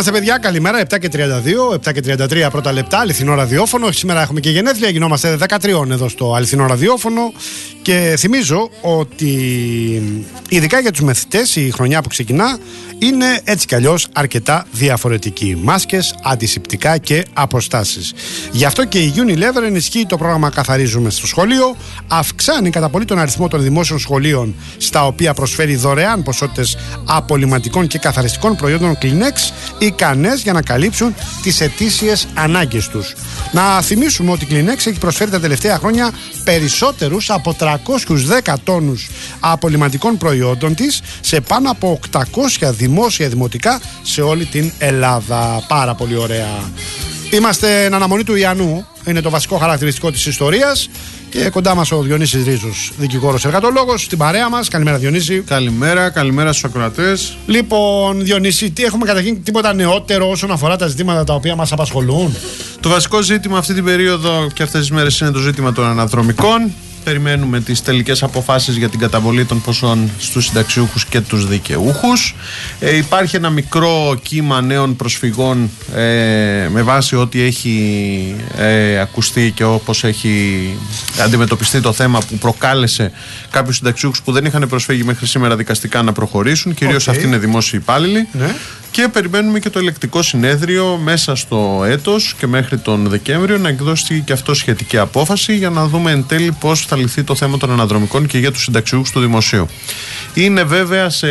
Είμαστε, παιδιά, καλημέρα. 7 και 32, 7 και 33 πρώτα λεπτά, αληθινό ραδιόφωνο. Σήμερα έχουμε και γενέθλια, γινόμαστε 13 εδώ στο αληθινό ραδιόφωνο. Και θυμίζω ότι ειδικά για τους μεθυτές η χρονιά που ξεκινά είναι έτσι κι αλλιώς αρκετά διαφορετική. Μάσκες, αντισηπτικά και αποστάσεις. Γι' αυτό και η Unilever ενισχύει το πρόγραμμα Καθαρίζουμε στο σχολείο, αυξάνει κατά πολύ τον αριθμό των δημόσιων σχολείων στα οποία προσφέρει δωρεάν ποσότητες απολυματικών και καθαριστικών προϊόντων Kleenex ικανές για να καλύψουν τις ετήσιες ανάγκες τους. Να θυμίσουμε ότι η Kleenex έχει προσφέρει τα τελευταία χρόνια περισσότερους από 310 τόνους απολυματικών προϊόντων της σε πάνω από 800 δημόσια δημοτικά σε όλη την Ελλάδα. Πάρα πολύ ωραία. Είμαστε εν αναμονή του Ιαννού, είναι το βασικό χαρακτηριστικό της ιστορίας. Και κοντά μας ο Διονύσης Ρίζος, δικηγόρος εργατολόγος, στην παρέα μας. Καλημέρα, Διονύση. Καλημέρα στους ακροατές. Λοιπόν, Διονύση, τι έχουμε καταρχήν τίποτα νεότερο όσον αφορά τα ζητήματα τα οποία μας απασχολούν? Το βασικό ζήτημα αυτή την περίοδο και αυτές τις μέρες είναι το ζήτημα των αναδρομικών. Περιμένουμε τις τελικές αποφάσεις για την καταβολή των ποσών στους συνταξιούχους και τους δικαιούχους. Υπάρχει ένα μικρό κύμα νέων προσφυγών με βάση ό,τι έχει ακουστεί και όπως έχει αντιμετωπιστεί το θέμα που προκάλεσε κάποιους συνταξιούχους που δεν είχαν προσφύγει μέχρι σήμερα δικαστικά να προχωρήσουν. Κυρίως αυτοί είναι δημόσιοι υπάλληλοι. Ναι. Και περιμένουμε και το ελεκτικό συνέδριο μέσα στο έτος και μέχρι τον Δεκέμβριο να εκδώσει και αυτό σχετική απόφαση για να δούμε εν τέλει πώς θα λυθεί το θέμα των αναδρομικών και για τους συνταξιούχους του δημοσίου. Είναι βέβαια σε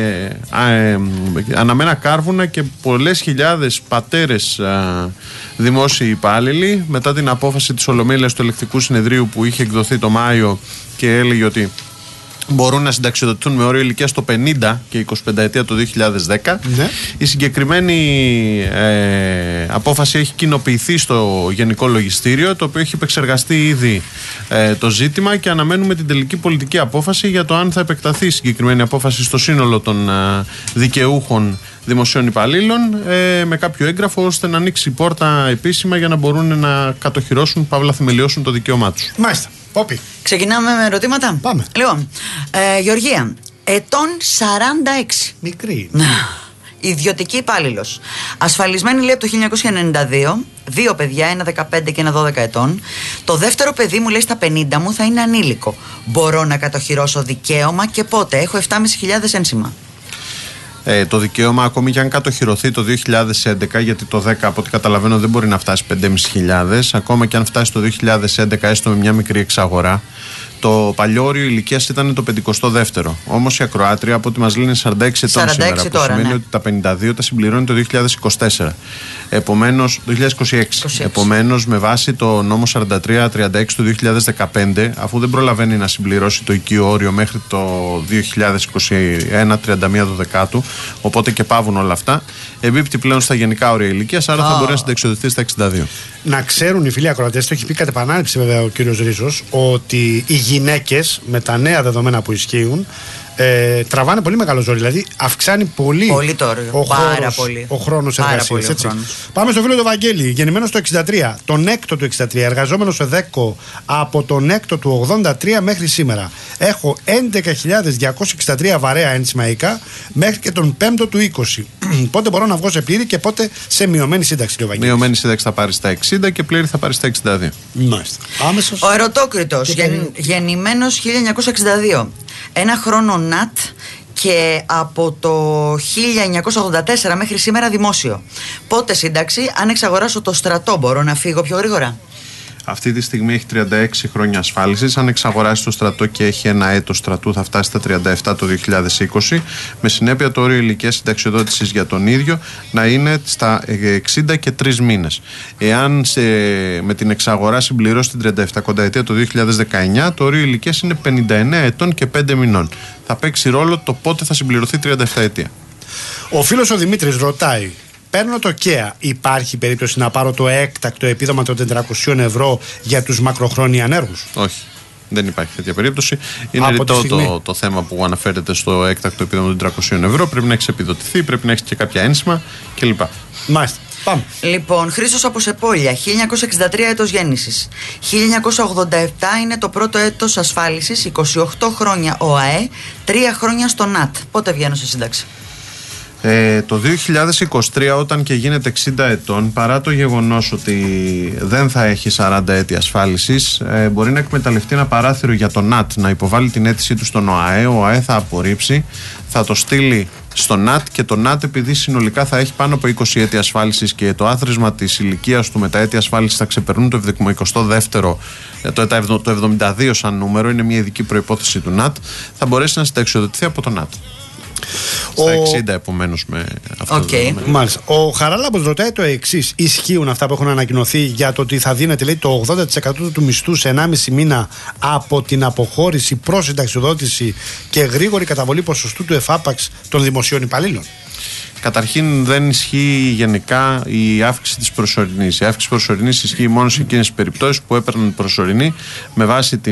αναμένα κάρβουνα και πολλές χιλιάδες πατέρες δημόσιοι υπάλληλοι μετά την απόφαση της Ολομέλειας του ελεκτικού συνεδρίου που είχε εκδοθεί το Μάιο και έλεγε ότι μπορούν να συνταξιοδοτηθούν με όριο ηλικίας το 50 και 25 ετία το 2010. Ναι. Η συγκεκριμένη απόφαση έχει κοινοποιηθεί στο Γενικό Λογιστήριο, το οποίο έχει επεξεργαστεί ήδη το ζήτημα και αναμένουμε την τελική πολιτική απόφαση για το αν θα επεκταθεί η συγκεκριμένη απόφαση στο σύνολο των δικαιούχων δημοσίων υπαλλήλων με κάποιο έγγραφο ώστε να ανοίξει η πόρτα επίσημα για να μπορούν να κατοχυρώσουν, παύλα θεμελιώσουν το δικαίωμά τους. Μάλιστα. Πόπι. Ξεκινάμε με ερωτήματα. Πάμε. Λοιπόν, Γεωργία, ετών 46. Μικρή. Ιδιωτική υπάλληλος. Ασφαλισμένη, λέει, από το 1992. Δύο παιδιά, ένα 15 και ένα 12 ετών. Το δεύτερο παιδί μου, λέει, στα 50 μου θα είναι ανήλικο. Μπορώ να κατοχυρώσω δικαίωμα και πότε? Έχω 7.500 ένσημα. Το δικαίωμα, ακόμη και αν κατοχυρωθεί το 2011, γιατί το 10 από ό,τι καταλαβαίνω δεν μπορεί να φτάσει 5.500, ακόμα και αν φτάσει το 2011 έστω με μια μικρή εξαγορά, το παλιό όριο ηλικίας ήταν το 52ο. Όμως η ακροάτρια, από ό,τι μας λένε, 46 ετών σήμερα, που σημαίνει, ναι, ότι τα 52 τα συμπληρώνει το 2024. Επομένως, το 2026. Επομένως, με βάση το νόμο 4336 του 2015, αφού δεν προλαβαίνει να συμπληρώσει το οικείο όριο μέχρι το 2021, 31 Δεκάτου, οπότε και πάβουν όλα αυτά, εμπίπτει πλέον στα γενικά όρια ηλικίας, άρα θα μπορεί να συνταξιοδοτηθεί στα 62. Να ξέρουν οι φίλοι ακροατές, το έχει πει κατ' επανάληψη βέβαια ο κύριος Ρίζος, ότι οι γυναίκες με τα νέα δεδομένα που ισχύουν τραβάνε πολύ μεγάλο ζόρι. Δηλαδή αυξάνει πολύ ο χρόνος εργασίας. Πάμε στο φίλο του Βαγγέλη, γεννημένος το 63, τον έκτο του 63, εργαζόμενος σε ΔΕΚΟ από τον έκτο του 83 μέχρι σήμερα. Έχω 11.263 βαρέα ένσημα οικά μέχρι και τον πέμπτο του 20. Πότε μπορώ να βγω σε πλήρη και πότε σε μειωμένη σύνταξη, λέει ο Βαγγέλης? Μειωμένη σύνταξη θα πάρει στα 60 και πλήρη θα πάρει στα 62. Μάλιστα. Άμεσος. Ο Ερωτόκριτος, γεννημένος 1962. Ένα χρόνο ΝΑΤ και από το 1984 μέχρι σήμερα δημόσιο. Πότε σύνταξη? Αν εξαγοράσω το στρατό μπορώ να φύγω πιο γρήγορα? Αυτή τη στιγμή έχει 36 χρόνια ασφάλισης. Αν εξαγοράσει το στρατό και έχει ένα έτος στρατού, θα φτάσει στα 37 το 2020. Με συνέπεια, το όριο ηλικίας συνταξιοδότησης για τον ίδιο να είναι στα 60 και 3 μήνες. Εάν με την εξαγορά συμπληρώσει την 37 ετία το 2019, το όριο ηλικίας είναι 59 ετών και 5 μηνών. Θα παίξει ρόλο το πότε θα συμπληρωθεί 37 ετία. Ο φίλος ο Δημήτρης ρωτάει: παίρνω το ΚΕΑ, υπάρχει περίπτωση να πάρω το έκτακτο επίδομα των 400 ευρώ για τους μακροχρόνια ανέργους? Όχι. Δεν υπάρχει τέτοια περίπτωση. Είναι ρητό το θέμα που αναφέρεται στο έκτακτο επίδομα των 300 ευρώ. Πρέπει να έχει επιδοτηθεί, πρέπει να έχει και κάποια ένσημα κλπ. Μάλιστα. Πάμε. Λοιπόν, Χρήστος από Σεπόλια, 1963 έτος γέννησης. 1987 είναι το πρώτο έτος ασφάλισης, 28 χρόνια ΟΑΕ, 3 χρόνια στο ΝΑΤ. Πότε βγαίνω σε σύνταξη? Το 2023, όταν και γίνεται 60 ετών, παρά το γεγονός ότι δεν θα έχει 40 έτη ασφάλισης, μπορεί να εκμεταλλευτεί ένα παράθυρο για το ΝΑΤ να υποβάλει την αίτησή του στον ΟΑΕ. Ο ΟΑΕ θα απορρίψει, θα το στείλει στο ΝΑΤ και το ΝΑΤ, επειδή συνολικά θα έχει πάνω από 20 έτη ασφάλισης και το άθροισμα της ηλικίας του με τα έτη ασφάλισης θα ξεπερνούν το 22ο, το 72 σαν νούμερο, είναι μια ειδική προϋπόθεση του ΝΑΤ, θα μπορέσει να συνταξιοδοτηθεί από το ΝΑΤ. Στα 60 επομένως με αυτό το δεδομένο. Μάλιστα. Ο Χαράλαμπος ρωτάει το εξής: ισχύουν αυτά που έχουν ανακοινωθεί για το ότι θα δίνεται, λέει, το 80% του μισθού σε 1,5 μήνα από την αποχώρηση προς συνταξιοδότηση και γρήγορη καταβολή ποσοστού του ΕΦΑΠΑΞ των δημοσίων υπαλλήλων? Καταρχήν, δεν ισχύει γενικά η αύξηση της προσωρινής. Η αύξηση της προσωρινής ισχύει μόνο σε εκείνες τις περιπτώσεις που έπαιρναν προσωρινή με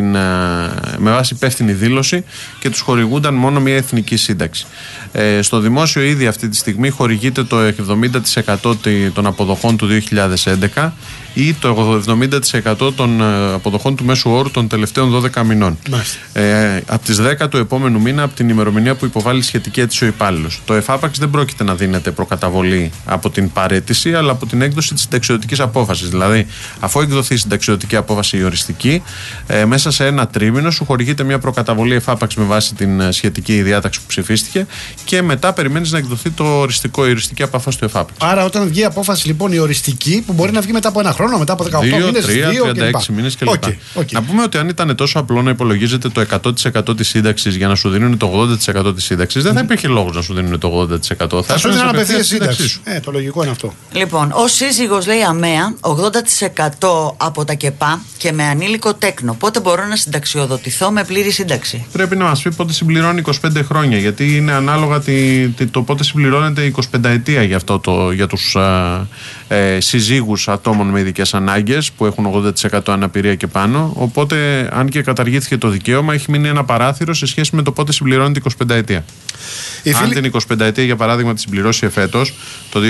βάση υπεύθυνη δήλωση και τους χορηγούνταν μόνο μια εθνική σύνταξη. Στο δημόσιο ήδη αυτή τη στιγμή χορηγείται το 70% των αποδοχών του 2011 ή το 70% των αποδοχών του μέσου όρου των τελευταίων 12 μηνών. Από τις 10 του επόμενου μήνα, από την ημερομηνία που υποβάλλει σχετική αίτηση ο υπάλληλος. Το ΕΦΑΠΑΞ δεν πρόκειται να δίνεται προκαταβολή από την παραίτηση, αλλά από την έκδοση της συνταξιοδοτικής απόφασης. Δηλαδή, αφού εκδοθεί η συνταξιοδοτική απόφαση η οριστική, μέσα σε ένα τρίμηνο σου χορηγείται μια προκαταβολή ΕΦΑΠΑΞ με βάση την σχετική διάταξη που ψηφίστηκε και μετά περιμένεις να εκδοθεί η οριστική απόφαση του ΕΦΑΠΑΞ. Άρα, όταν βγει η απόφαση λοιπόν η οριστική, που μπορεί να βγει μετά από ένα χρόνο, μετά από 18 μήνες, 36 μήνες κλπ. Να πούμε ότι αν ήταν τόσο απλό να υπολογίζεται το 100% της σύνταξης για να σου δίνουν το 80% της σύνταξης, δεν θα υπήρχε λόγος να σου δίνουν το 80%. Θα σου δίνουν απευθείας σύνταξη. Το λογικό είναι αυτό. Λοιπόν, ο σύζυγος, λέει, αμαία 80% από τα ΚΕΠΑ και με ανήλικο τέκνο. Πότε μπορώ να συνταξιοδοτηθώ με πλήρη σύνταξη? Πρέπει να μας πει πότε συμπληρώνει 25 χρόνια, γιατί είναι ανάλογα το πότε συμπληρώνεται η 25 ετία για τους συζύγους ατόμων με ειδικές ανάγκες που έχουν 80% αναπηρία και πάνω. Οπότε, αν και καταργήθηκε το δικαίωμα, έχει μείνει ένα παράθυρο σε σχέση με το πότε συμπληρώνεται η 25 ετία. Αν την 25 ετία, για παράδειγμα, τη συμπληρώσει εφέτος, το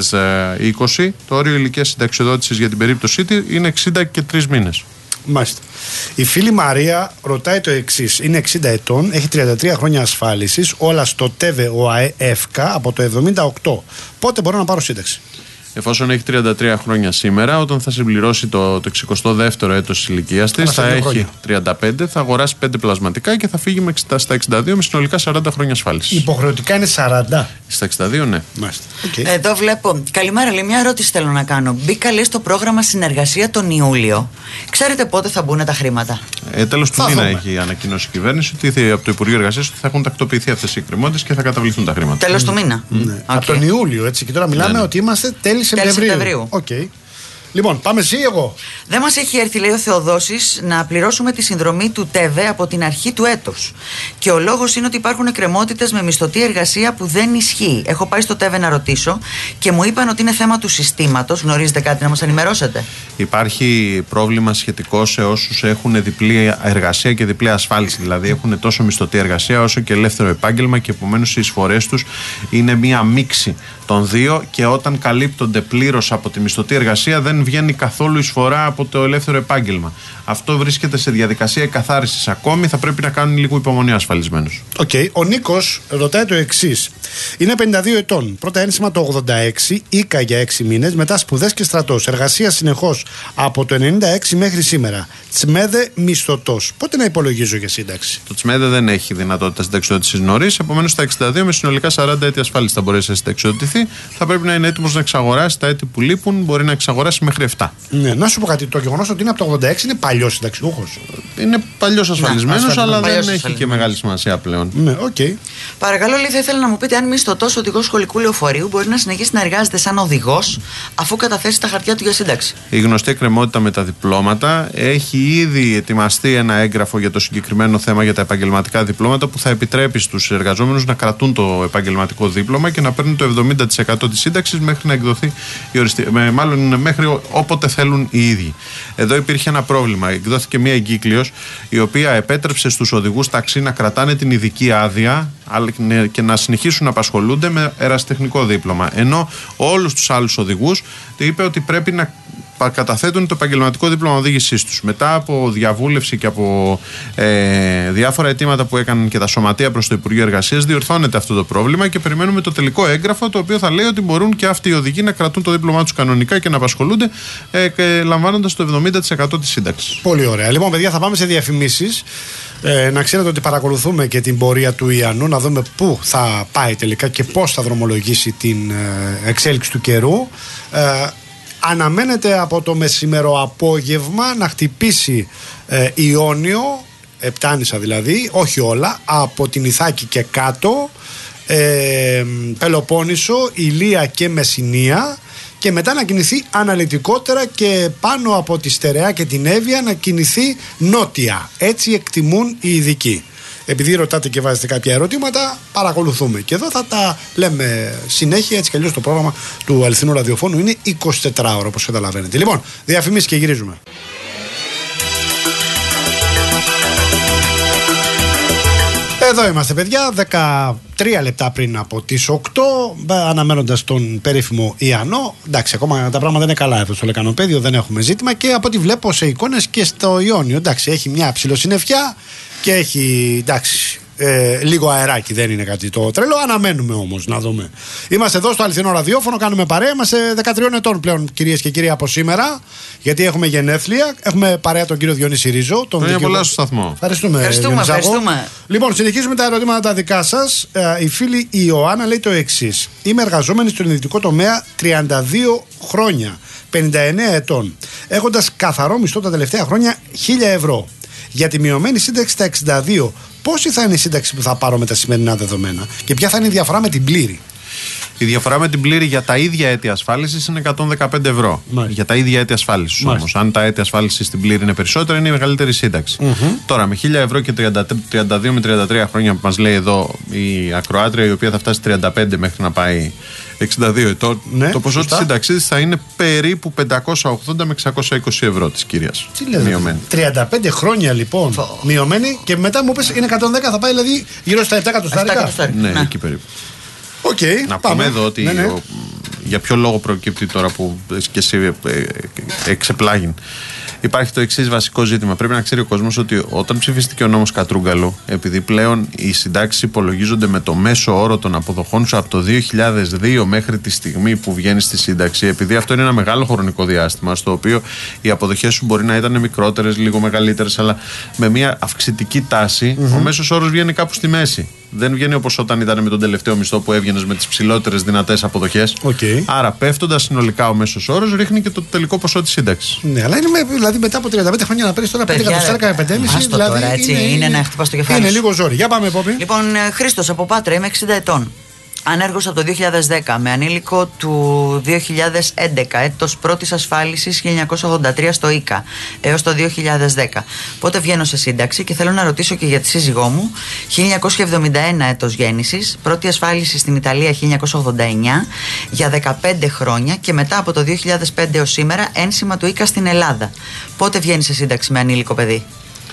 2020, το όριο ηλικίας συνταξιοδότησης για την περίπτωσή του είναι 60 και 3 μήνες. Μάλιστα. Η φίλη Μαρία ρωτάει το εξής: είναι 60 ετών, έχει 33 χρόνια ασφάλισης, όλα στο ΤΕΒΕ ΟΑΕ ΕΦΚΑ από το 78. Πότε μπορώ να πάρω σύνταξη? Εφόσον έχει 33 χρόνια σήμερα, όταν θα συμπληρώσει το 62ο έτος της ηλικίας της, θα έχει 35, θα αγοράσει 5 πλασματικά και θα φύγει στα 62 με συνολικά 40 χρόνια ασφάλισης. Υποχρεωτικά είναι 40. Στα 62, ναι. Μάλιστα. Εδώ βλέπω. Καλημέρα, λέει, μια ερώτηση θέλω να κάνω. Μπήκα, λέει, στο πρόγραμμα συνεργασία τον Ιούλιο. Ξέρετε πότε θα μπουν τα χρήματα? Τέλος του μήνα έχει ανακοινώσει η κυβέρνηση ότι από το Υπουργείο Εργασίας ότι θα έχουν τακτοποιηθεί αυτές οι εκκρεμότητες και θα καταβληθούν τα χρήματα. Τέλος του μήνα. Από τον Ιούλιο, έτσι. Και τώρα μιλάμε ότι είμαστε τέλη Σεπτεμβρίου. Okay. Λοιπόν, πάμε εσύ ή εγώ? Δεν μας έχει έρθει, λέει ο Θεοδόσης, να πληρώσουμε τη συνδρομή του ΤΕΒΕ από την αρχή του έτους. Και ο λόγος είναι ότι υπάρχουν εκκρεμότητες με μισθωτή εργασία που δεν ισχύει. Έχω πάει στο ΤΕΒΕ να ρωτήσω και μου είπαν ότι είναι θέμα του συστήματος. Γνωρίζετε κάτι να μας ενημερώσετε? Υπάρχει πρόβλημα σχετικό σε όσους έχουν διπλή εργασία και διπλή ασφάλιση. Δηλαδή έχουν τόσο μισθωτή εργασία όσο και ελεύθερο επάγγελμα και επομένως οι εισφορές τους είναι μία μίξη των δύο και όταν καλύπτονται πλήρως από τη μισθωτή εργασία δεν βγαίνει καθόλου εισφορά από το ελεύθερο επάγγελμα. Αυτό βρίσκεται σε διαδικασία εκαθάρισης ακόμη, θα πρέπει να κάνουν λίγο υπομονή ασφαλισμένους. Ο Νίκος ρωτάει το εξής: είναι 52 ετών, πρώτα ένσημα το 86, ίκα για 6 μήνες, μετά σπουδές και στρατός, εργασία συνεχώς από το 96 μέχρι σήμερα. Τσμέδε μισθωτός. Πότε να υπολογίζω για σύνταξη? Το Τσμέδε δεν έχει δυνατότητα συνταξιοδότησης νωρίς, επομένως στα 62 με συνολικά 40 έτη ασφάλισης θα μπορέσει να συνταξιοδοτηθεί. Θα πρέπει να είναι έτοιμος να εξαγοράσει τα έτη που λείπουν, μπορεί να εξαγοράσει μέχρι 7. Ναι, να σου πω κάτι. Το γεγονός ότι είναι από το 86 είναι παλιός συνταξιούχος. Είναι παλιός ασφαλισμένος, αλλά δεν έχει και μεγάλη σημασία πλέον. Ναι, Παρακαλώ, λέει, θα ήθελα να μου πείτε αν μισθωτός οδηγός σχολικού λεωφορείου μπορεί να συνεχίσει να εργάζεται σαν οδηγός αφού καταθέσει τα χαρτιά του για σύνταξη. Η γνωστή εκκρεμότητα με τα διπλώματα. Έχει ήδη ετοιμαστεί ένα έγγραφο για το συγκεκριμένο θέμα για τα επαγγελματικά διπλώματα που θα επιτρέπει στους εργαζόμενους να κρατούν το επαγγελματικό δίπλωμα και να παίρνουν το 70% της σύνταξης μέχρι να εκδοθεί μάλλον μέχρι όποτε θέλουν οι ίδιοι. Εδώ υπήρχε ένα πρόβλημα. Εκδόθηκε μια εγκύκλειος η οποία επέτρεψε στους οδηγούς ταξί να κρατάνε την ειδική άδεια και να συνεχίσουν να απασχολούνται με ερασιτεχνικό δίπλωμα. Ενώ όλους τους άλλους οδηγούς είπε ότι πρέπει να καταθέτουν το επαγγελματικό δίπλωμα οδήγησής τους. Μετά από διαβούλευση και από διάφορα αιτήματα που έκαναν και τα σωματεία προς το Υπουργείο Εργασίας, διορθώνεται αυτό το πρόβλημα και περιμένουμε το τελικό έγγραφο, το οποίο θα λέει ότι μπορούν και αυτοί οι οδηγοί να κρατούν το δίπλωμά τους κανονικά και να απασχολούνται, λαμβάνοντας το 70% της σύνταξης. Πολύ ωραία. Λοιπόν, παιδιά, θα πάμε σε διαφημίσεις. Να ξέρετε ότι παρακολουθούμε και την πορεία του Ιαννού, να δούμε πού θα πάει τελικά και πώς θα δρομολογήσει την εξέλιξη του καιρού. Αναμένεται από το μεσημερό απόγευμα να χτυπήσει Ιόνιο, Επτάνησα δηλαδή, όχι όλα, από την Ιθάκη και κάτω, Πελοπόννησο, Ηλία και Μεσσηνία, και μετά να κινηθεί αναλυτικότερα και πάνω από τη Στερεά και την Εύβοια να κινηθεί νότια. Έτσι εκτιμούν οι ειδικοί. Επειδή ρωτάτε και βάζετε κάποια ερωτήματα, παρακολουθούμε. Και εδώ θα τα λέμε συνέχεια, έτσι κι αλλιώς το πρόγραμμα του αληθινού ραδιοφώνου είναι 24ωρο, όπως καταλαβαίνετε. Λοιπόν, διαφημίσεις και γυρίζουμε. Εδώ είμαστε, παιδιά, 13 λεπτά πριν από τις 8, αναμένοντας τον περίφημο Ιαννό. Εντάξει, ακόμα τα πράγματα είναι καλά εδώ στο Λεκανοπέδιο, δεν έχουμε ζήτημα, και από ό,τι βλέπω σε εικόνες και στο Ιόνιο, εντάξει, έχει μια ψιλοσυννεφιά και έχει, εντάξει, λίγο αεράκι, δεν είναι κάτι το τρελό. Αναμένουμε όμως να δούμε. Είμαστε εδώ στο αληθινό ραδιόφωνο, κάνουμε παρέα. Είμαστε 13 ετών πλέον, κυρίες και κύριοι, από σήμερα, γιατί έχουμε γενέθλια. Έχουμε παρέα τον κύριο Διονύση Ρίζο. Χρόνια πολλά στο σταθμό. Ευχαριστούμε. Λοιπόν, συνεχίζουμε τα ερωτήματα τα δικά σας. Η φίλη Ιωάννα λέει το εξής: είμαι εργαζόμενη στον ιδιωτικό τομέα 32 χρόνια, 59 ετών, έχοντας καθαρό μισθό τα τελευταία χρόνια 1.000 ευρώ. Για τη μειωμένη σύνταξη στα 62, πόση θα είναι η σύνταξη που θα πάρω με τα σημερινά δεδομένα και ποια θα είναι η διαφορά με την πλήρη? Η διαφορά με την πλήρη για τα ίδια έτη ασφάλισης είναι 115 ευρώ. Μάλιστα. Για τα ίδια έτη ασφάλισης όμως. Αν τα έτη ασφάλισης στην πλήρη είναι περισσότερα, είναι η μεγαλύτερη σύνταξη. Τώρα, με 1.000 ευρώ και 32 με 33 χρόνια που μας λέει εδώ η ακροάτρια, η οποία θα φτάσει 35 μέχρι να πάει 62 ετών, ναι, το ποσό της σύνταξης θα είναι περίπου 580 με 620 ευρώ της κυρίας. Τι λέτε, μειωμένη. 35 χρόνια λοιπόν μειωμένη, και μετά μου πες είναι 110, θα πάει δηλαδή γύρω στα 7 εκατοστάρικα. Ναι, εκεί περίπου. Okay, να πούμε εδώ ότι για ποιο λόγο προκύπτει τώρα που και εσύ εξεπλάγει. Υπάρχει το εξής βασικό ζήτημα. Πρέπει να ξέρει ο κόσμος ότι όταν ψηφίστηκε ο νόμος Κατρούγκαλου, επειδή πλέον οι συντάξεις υπολογίζονται με το μέσο όρο των αποδοχών σου από το 2002 μέχρι τη στιγμή που βγαίνει στη σύνταξη, επειδή αυτό είναι ένα μεγάλο χρονικό διάστημα, στο οποίο οι αποδοχές σου μπορεί να ήταν μικρότερες, λίγο μεγαλύτερες, αλλά με μια αυξητική τάση, ο μέσος όρος βγαίνει κάπου στη μέση. Δεν βγαίνει όπως όταν ήταν με τον τελευταίο μισθό που έβγαινες με τις ψηλότερες δυνατές αποδοχές. Άρα, πέφτοντας συνολικά ο μέσος όρος, ρίχνει και το τελικό ποσό της σύνταξης. Ναι, αλλά είναι δηλαδή μετά από 35 χρόνια να παίρνεις τώρα 5 εκατοστάρικα, 5,5. Δηλαδή τώρα, έτσι, είναι να χτυπάς το κεφάλι. Είναι λίγο ζόρι. Για πάμε, Πόπη. Λοιπόν, Χρήστος από Πάτρα, είμαι 60 ετών. Ανέργος από το 2010, με ανήλικο του 2011, έτος πρώτης ασφάλισης 1983 στο ΙΚΑ έως το 2010. Πότε βγαίνω σε σύνταξη? Και θέλω να ρωτήσω και για τη σύζυγό μου, 1971 έτος γέννησης, πρώτη ασφάλιση στην Ιταλία 1989 για 15 χρόνια, και μετά από το 2005 έως σήμερα ένσημα του ΙΚΑ στην Ελλάδα. Πότε βγαίνει σε σύνταξη με ανήλικο παιδί?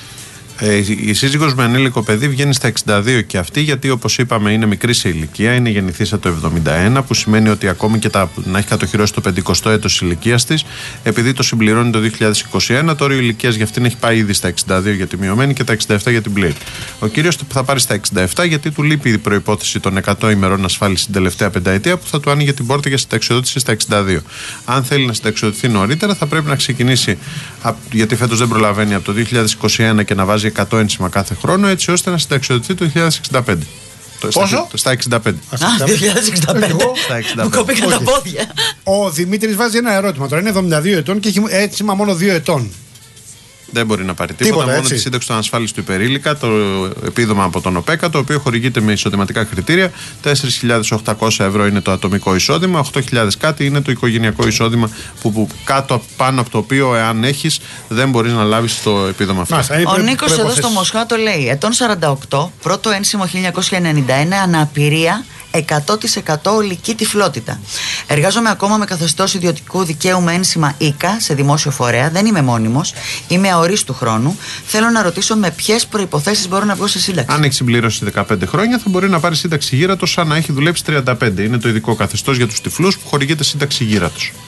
Η σύζυγος με ανήλικο παιδί βγαίνει στα 62 και αυτή, γιατί όπως είπαμε είναι μικρή σε ηλικία, είναι γεννηθήσα το 71, που σημαίνει ότι ακόμη και να έχει κατοχυρώσει το 50ο έτος ηλικίας της, επειδή το συμπληρώνει το 2021, το όριο ηλικίας για αυτήν έχει πάει ήδη στα 62 για τη μειωμένη και τα 67 για την πλήρη. Ο κύριος θα πάρει στα 67 γιατί του λείπει η προϋπόθεση των 100 ημερών ασφάλισης την τελευταία πενταετία, που θα του άνοιγε την πόρτα για συνταξιοδότηση στα 62. Αν θέλει να συνταξιοδοτηθεί νωρίτερα, θα πρέπει να ξεκινήσει, γιατί φέτος δεν προλαβαίνει, από το 2021 και να βάζει 100 ένσημα κάθε χρόνο, έτσι ώστε να συνταξιοδοτηθεί το 2065. Πόσο? Στα 65. 2065. Μου κοπήκαν τα πόδια. Ο Δημήτρης βάζει ένα ερώτημα. Τώρα είναι 72 ετών και έχει ένσημα μόνο 2 ετών. Δεν μπορεί να πάρει τίποτα, μόνο τη σύνταξη των ασφάλισης του υπερήλικα, το επίδομα από τον ΟΠΕΚΑ, το οποίο χορηγείται με εισοδηματικά κριτήρια. 4.800 ευρώ είναι το ατομικό εισόδημα, 8.000 κάτι είναι το οικογενειακό εισόδημα, που κάτω πάνω από το οποίο, εάν έχεις, δεν μπορείς να λάβεις το επίδομα αυτό. Ο Νίκος εδώ στο Μοσχάτο λέει: ετών 48, πρώτο ένσημο 1991, αναπηρία 100% ολική τυφλότητα. Εργάζομαι ακόμα με καθεστώς ιδιωτικού δικαίου με ένσημα ΙΚΑ σε δημόσιο φορέα. Δεν είμαι μόνιμος. Είμαι αορίστου χρόνου. Θέλω να ρωτήσω με ποιες προϋποθέσεις μπορώ να βγω σε σύνταξη. Αν έχει συμπληρώσει 15 χρόνια, θα μπορεί να πάρει σύνταξη γύρατος σαν να έχει δουλέψει 35. Είναι το ειδικό καθεστώς για τους τυφλούς που χορηγείται σύνταξη γύρατος.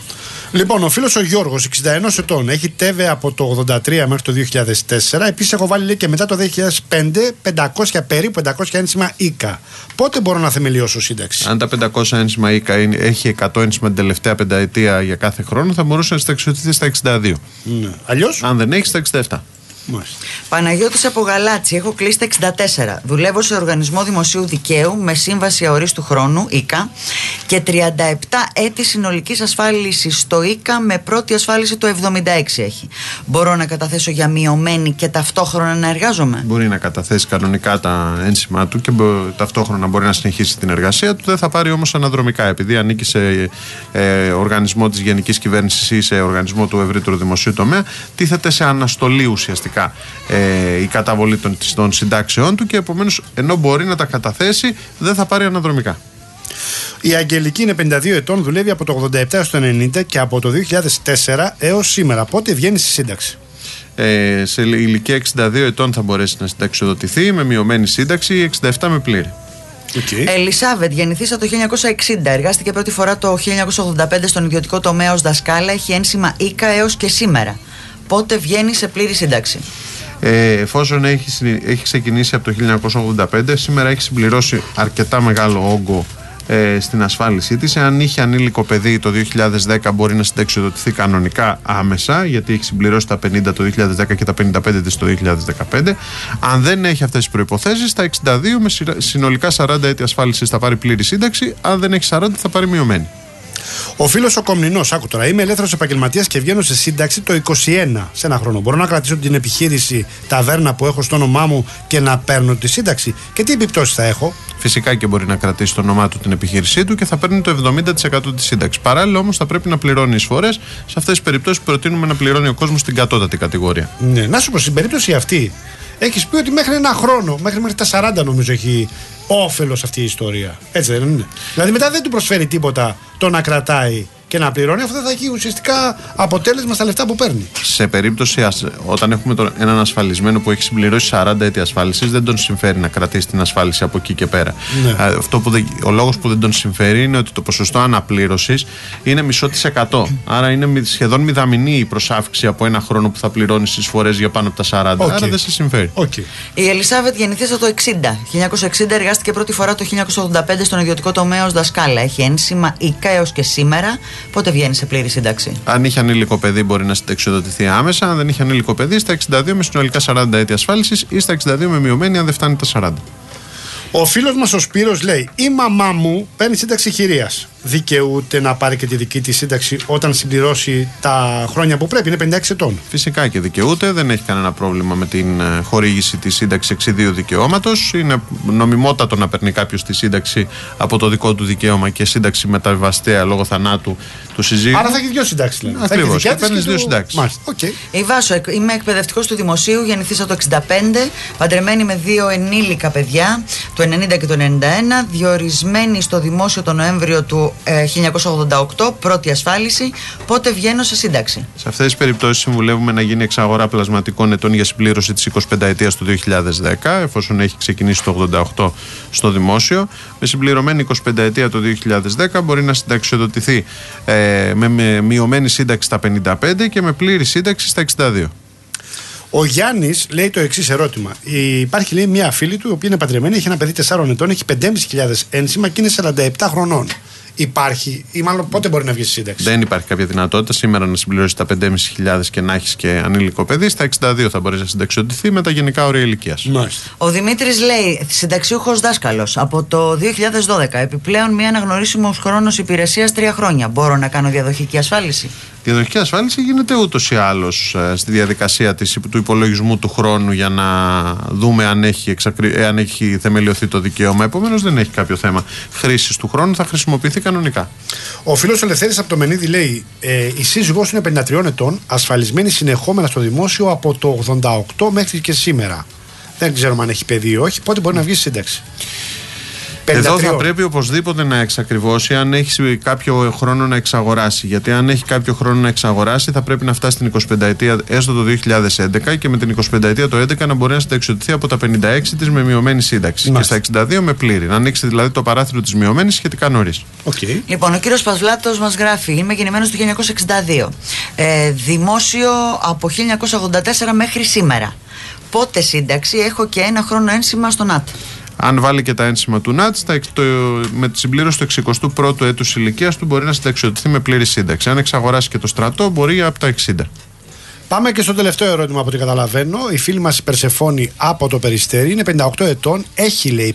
Λοιπόν, ο φίλος ο Γιώργος, 61 ετών, έχει ΤΕΒΕ από το 83 μέχρι το 2004. Επίσης, έχω βάλει λέει, και μετά το 2005 500 περίπου 500 ένσημα ΙΚΑ. Πότε μπορώ να θεμελιώσω σύνταξη? Αν τα 500 ένσημα ΙΚΑ έχει 100 ένσημα την τελευταία πενταετία για κάθε χρόνο, θα μπορούσε να συνταξιοδοτηθεί στα 62. Ναι. Αλλιώς? Αν δεν έχει, στα 67. Μάλιστα. Παναγιώτης από Γαλάτσι, έχω κλείσει τα 64. Δουλεύω σε οργανισμό δημοσίου δικαίου με σύμβαση αορίστου χρόνου, ΙΚΑ, και 37 έτη συνολικής ασφάλισης στο ΙΚΑ με πρώτη ασφάλιση το 76 έχει. Μπορώ να καταθέσω για μειωμένη και ταυτόχρονα να εργάζομαι? Μπορεί να καταθέσει κανονικά τα ένσημά του και ταυτόχρονα μπορεί να συνεχίσει την εργασία του. Δεν θα πάρει όμως αναδρομικά, επειδή ανήκει σε οργανισμό της γενικής κυβέρνησης ή σε οργανισμό του ευρύτερου δημοσίου τομέα. Τίθεται σε αναστολή ουσιαστικά η καταβολή των συντάξεών του και επομένως ενώ μπορεί να τα καταθέσει δεν θα πάρει αναδρομικά. Η Αγγελική είναι 52 ετών, δουλεύει από το 87 έως το 90 και από το 2004 έως σήμερα. Πότε βγαίνει στη σύνταξη? Σε ηλικία 62 ετών θα μπορέσει να συνταξιοδοτηθεί με μειωμένη σύνταξη, 67 με πλήρη. Okay. Ελισάβετ, γεννηθήσα το 1960. Εργάστηκε πρώτη φορά το 1985 στον ιδιωτικό τομέα ως δασκάλα. Έχει ένσημα ΙΚΑ έως και σήμερα. Πότε βγαίνει σε πλήρη σύνταξη? Εφόσον έχει ξεκινήσει από το 1985, σήμερα έχει συμπληρώσει αρκετά μεγάλο όγκο στην ασφάλισή της. Αν είχε ανήλικο παιδί το 2010 μπορεί να συνταξιοδοτηθεί κανονικά άμεσα, γιατί έχει συμπληρώσει τα 50 το 2010 και τα 55 της το 2015. Αν δεν έχει αυτές τις προϋποθέσεις, τα 62 με συνολικά 40 έτη ασφάλισης θα πάρει πλήρη σύνταξη. Αν δεν έχει 40 θα πάρει μειωμένη. Ο φίλος ο Κομνηνός, άκου τώρα, είμαι ελεύθερος επαγγελματίας και βγαίνω σε σύνταξη το 21 σε ένα χρόνο. Μπορώ να κρατήσω την επιχείρηση ταβέρνα που έχω στο όνομά μου και να παίρνω τη σύνταξη? Και τι επιπτώσεις θα έχω? Φυσικά και μπορεί να κρατήσει το όνομά του την επιχείρησή του και θα παίρνει το 70% της σύνταξης. Παράλληλα όμως θα πρέπει να πληρώνει εισφορές. Σε αυτές τις περιπτώσεις που προτείνουμε να πληρώνει ο κόσμος στην κατώτατη κατηγορία. Ναι, να σου πω, στην περίπτωση αυτή έχεις πει ότι μέχρι ένα χρόνο, μέχρι τα 40 νομίζω έχει όφελος αυτή η ιστορία. Έτσι δεν είναι? Δηλαδή μετά δεν του προσφέρει τίποτα το να κρατάει και να πληρώνει, αυτό δεν θα έχει ουσιαστικά αποτέλεσμα στα λεφτά που παίρνει. Σε περίπτωση όταν έχουμε έναν ασφαλισμένο που έχει συμπληρώσει 40 έτη ασφάλισης, δεν τον συμφέρει να κρατήσει την ασφάλιση από εκεί και πέρα. Ναι. Ο λόγος που δεν τον συμφέρει είναι ότι το ποσοστό αναπλήρωσης είναι 0,5%. Άρα είναι σχεδόν μηδαμινή η προσάυξη από ένα χρόνο που θα πληρώνει στις εισφορές για πάνω από τα 40. Άρα δεν σε συμφέρει. Η Ελισάβετ γεννηθήσα το 60. 1960 εργάστηκε πρώτη φορά το 1985 στον ιδιωτικό τομέα ως δασκάλα. Έχει ένσημα ΙΚΑ έως και σήμερα. Πότε βγαίνει σε πλήρη σύνταξη? Αν είχε ανήλικο παιδί, μπορεί να συνταξιοδοτηθεί άμεσα. Αν δεν είχε ανήλικο παιδί, στα 62 με συνολικά 40 έτη ασφάλισης ή στα 62 με μειωμένη, αν δεν φτάνει τα 40. Ο φίλος μας ο Σπύρος λέει: η μαμά μου παίρνει σύνταξη χειρίας. Δικαιούται να πάρει και τη δική της σύνταξη όταν συμπληρώσει τα χρόνια που πρέπει? Είναι 56 ετών. Φυσικά και δικαιούται, δεν έχει κανένα πρόβλημα με την χορήγηση της σύνταξης εξιδίου δικαιώματος. Είναι νομιμότατο να παίρνει κάποιος τη σύνταξη από το δικό του δικαίωμα και σύνταξη μεταβιβαστέα λόγω θανάτου του συζύγου. Άρα θα έχει δύο συντάξεις, δηλαδή. Ακριβώς, και παίρνεις δύο συντάξεις. Okay. Η Βάσο, είμαι εκπαιδευτικός του δημοσίου, γεννηθήσα το 65, παντρεμένη με 2 ενήλικα παιδιά, το 90 και το 91, διορισμένη στο δημόσιο το Νοέμβριο του 1988, πρώτη ασφάλιση. Πότε βγαίνω σε σύνταξη? Σε αυτές τις περιπτώσεις συμβουλεύουμε να γίνει εξαγορά πλασματικών ετών για συμπλήρωση της 25 ετίας του 2010, εφόσον έχει ξεκινήσει το 88 στο δημόσιο. Με συμπληρωμένη 25 ετία το 2010 μπορεί να συνταξιοδοτηθεί με μειωμένη σύνταξη στα 55 και με πλήρη σύνταξη στα 62. Ο Γιάννης λέει το εξής ερώτημα. Υπάρχει, λέει, μια φίλη του, η οποία είναι παντρεμένη, έχει ένα παιδί 4 ετών, έχει 5.500 ένσημα και είναι 47 χρονών. Υπάρχει, ή μάλλον πότε μπορεί να βγει στη σύνταξη? Δεν υπάρχει κάποια δυνατότητα σήμερα να συμπληρώσει τα 5.500 και να έχει και ανήλικο παιδί. Στα 62 θα μπορεί να συνταξιοδοτηθεί με τα γενικά όρια ηλικίας. Ο Δημήτρης λέει: συνταξιούχος δάσκαλος από το 2012. Επιπλέον, μια αναγνωρίσιμος χρόνος υπηρεσίας 3 χρόνια. Μπορώ να κάνω διαδοχική ασφάλιση? Η διαδοχική ασφάλιση γίνεται ούτως ή άλλως στη διαδικασία του υπολογισμού του χρόνου για να δούμε αν έχει θεμελιωθεί το δικαίωμα. Επομένως δεν έχει κάποιο θέμα χρήσης του χρόνου, θα χρησιμοποιηθεί κανονικά. Ο φίλος Ελευθέρης από το Μενίδη λέει: η σύζυγός είναι 53 ετών, ασφαλισμένη συνεχόμενα στο δημόσιο από το 88 μέχρι και σήμερα. Δεν ξέρουμε αν έχει παιδί ή όχι. Πότε μπορεί να βγει στη σύνταξη? Εδώ θα πρέπει οπωσδήποτε να εξακριβώσει αν έχει κάποιο χρόνο να εξαγοράσει. Γιατί αν έχει κάποιο χρόνο να εξαγοράσει, θα πρέπει να φτάσει στην 25ετία έστω το 2011 και με την 25ετία το 2011 να μπορεί να συνταξιοδοτηθεί από τα 56 της με μειωμένη σύνταξη. Και στα 62 με πλήρη. Να ανοίξει δηλαδή το παράθυρο της μειωμένης σχετικά νωρίς. Okay. Λοιπόν, ο κύριος Πασβλάτος μας γράφει: είμαι γεννημένος το 1962. Δημόσιο από 1984 μέχρι σήμερα. Πότε σύνταξη, έχω και ένα χρόνο ένσημα στο ΝΑΤ. Αν βάλει και τα ένσημα του ΝΑΤ, με τη συμπλήρωση του 61ου έτους ηλικίας του μπορεί να συνταξιοδοτηθεί με πλήρη σύνταξη. Αν εξαγοράσει και το στρατό, μπορεί από τα 60. Πάμε και στο τελευταίο ερώτημα από ό,τι καταλαβαίνω. Η φίλη μας η Περσεφόνη από το Περιστέρι είναι 58 ετών, έχει λέει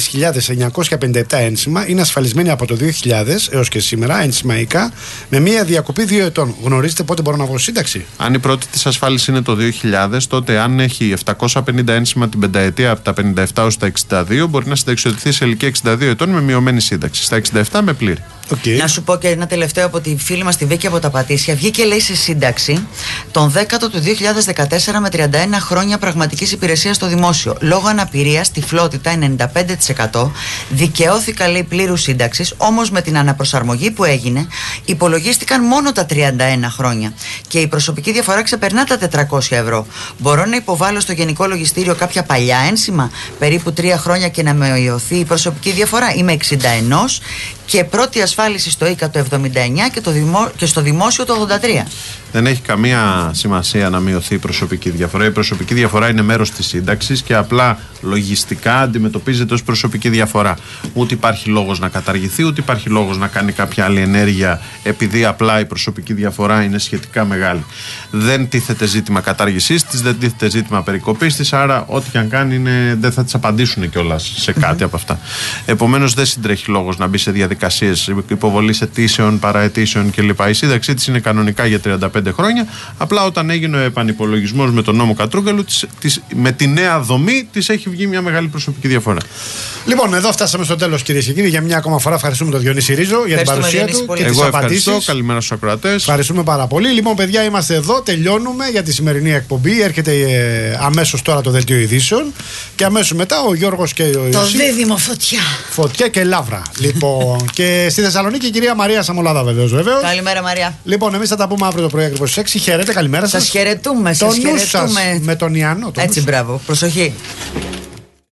4.957 ένσημα, είναι ασφαλισμένη από το 2000 έως και σήμερα, ένσημα-ΙΚΑ, με μια διακοπή 2 ετών. Γνωρίζετε πότε μπορώ να βγω σύνταξη? Αν η πρώτη της ασφάλιση είναι το 2000, τότε αν έχει 750 ένσημα την πενταετία από τα 57 έως τα 62, μπορεί να συνταξιοδοτηθεί σε ηλικία 62 ετών με μειωμένη σύνταξη. Στα 67 με πλήρη. Okay. Να σου πω και ένα τελευταίο από τη φίλη μας τη Βίκη από τα Πατήσια. Βγήκε λέει σε σύνταξη τον 10ο του 2014 με 31 χρόνια πραγματικής υπηρεσίας στο δημόσιο. Λόγω αναπηρίας, τυφλότητα 95%, δικαιώθηκα λέει πλήρους σύνταξης, όμως με την αναπροσαρμογή που έγινε υπολογίστηκαν μόνο τα 31 χρόνια και η προσωπική διαφορά ξεπερνά τα 400 ευρώ. Μπορώ να υποβάλω στο Γενικό Λογιστήριο κάποια παλιά ένσημα, περίπου 3 χρόνια, και να μειωθεί η προσωπική διαφορά? Είμαι 61 και πρώτη ασφάλιση στο ΙΚΑ το 79 και στο δημόσιο το 83. Δεν έχει καμία σημασία να μειωθεί η προσωπική διαφορά. Η προσωπική διαφορά είναι μέρος της σύνταξης και απλά λογιστικά αντιμετωπίζεται ως προσωπική διαφορά. Ούτε υπάρχει λόγος να καταργηθεί, ούτε υπάρχει λόγος να κάνει κάποια άλλη ενέργεια επειδή απλά η προσωπική διαφορά είναι σχετικά μεγάλη. Δεν τίθεται ζήτημα κατάργησής της, δεν τίθεται ζήτημα περικοπής της, άρα ό,τι και αν κάνει δεν θα της απαντήσουν κιόλας σε κάτι από αυτά. Επομένως δεν συντρέχει λόγος να μπει σε διαδικασίες υποβολής αιτήσεων, παρααιτήσεων κλπ. Η σύνταξή της είναι κανονικά για 35 χρόνια. Απλά όταν έγινε ο επανυπολογισμός με τον νόμο Κατρούγκαλου, με τη νέα δομή της έχει βγει μια μεγάλη προσωπική διαφορά. Λοιπόν, εδώ φτάσαμε στο τέλος, κυρίες και κύριοι. Για μια ακόμα φορά ευχαριστούμε τον Διονύση Ρίζο για την παρουσία του και τις απαντήσεις. Καλημέρα στους ακροατές. Ευχαριστούμε πάρα πολύ. Λοιπόν, παιδιά, είμαστε εδώ. Τελειώνουμε για τη σημερινή εκπομπή. Έρχεται αμέσως τώρα το δελτίο ειδήσεων και αμέσως μετά ο Γιώργος και ο Ιωσήφ. Το δίδυμο φωτιά. Φωτιά και λαύρα. Λοιπόν, και στη Θεσσαλονίκη η κυρία Μαρία Σαμολάδα, βεβαίως. Καλημέρα, Μαρία. Λοιπόν, εμείς θα τα πούμε αύριο το πρωί ακριβώς στις 6. Χαίρετε, καλημέρα σας. Σας χαιρετούμε. Το νου σας με τον Ιάννο. Έτσι, μπράβο. Προσοχή.